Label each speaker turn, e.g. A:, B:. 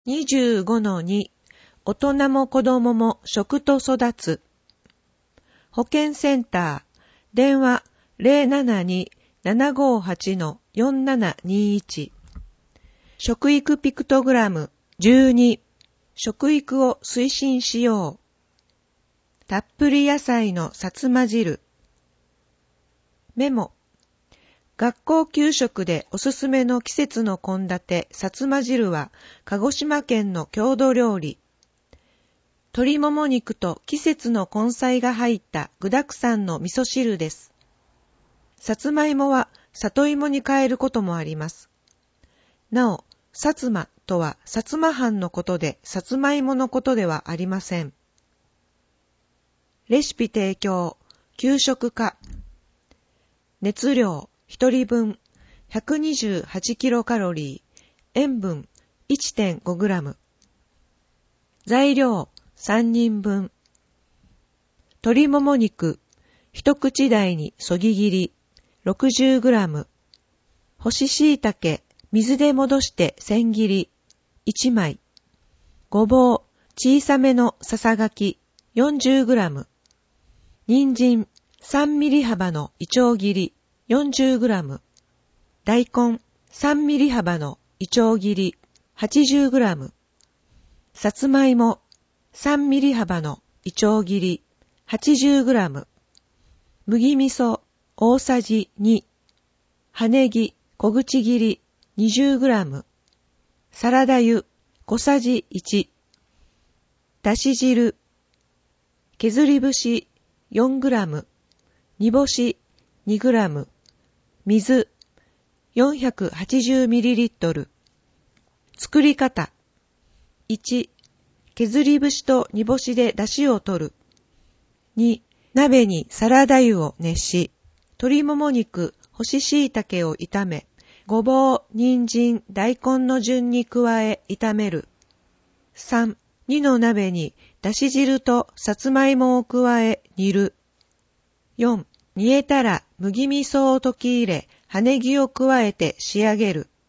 A: 25-2 大人も子供も食と育つ。保健センター電話 072-758-4721 食育ピクトグラム12食育を推進しよう。たっぷり野菜のさつま汁。メモ。学校給食でおすすめの季節の献立さつま汁は鹿児島県の郷土料理。鶏もも肉と季節の根菜が入った具沢山の味噌汁です。さつまいもは里芋に変えることもあります。なお、さつまとは薩摩藩のことでさつまいものことではありません。レシピ提供、給食課。熱量1人分128キロカロリー、塩分 1.5 グラム。材料3人分。鶏もも肉一口大にそぎ切り60グラム。干し椎茸水で戻して千切り1枚。ごぼう小さめのささがき40グラム。人参3ミリ幅のいちょう切り40グラム。大根3ミリ幅のいちょう切り80グラム。さつまいも3ミリ幅のいちょう切り80グラム。麦味噌大さじ2。葉ネギ小口切り20グラム。サラダ油小さじ1。だし汁削り節4グラム。煮干し2グラム。水 480ml。作り方。1、削り節と煮干しで出汁を取る。2、鍋にサラダ油を熱し、鶏もも肉、干し椎茸を炒め、ごぼう、人参、大根の順に加え炒める。3、2の鍋にだし汁とさつまいもを加え煮る。4、煮えたら麦味噌を溶き入れ、葉ネギを加えて仕上げる。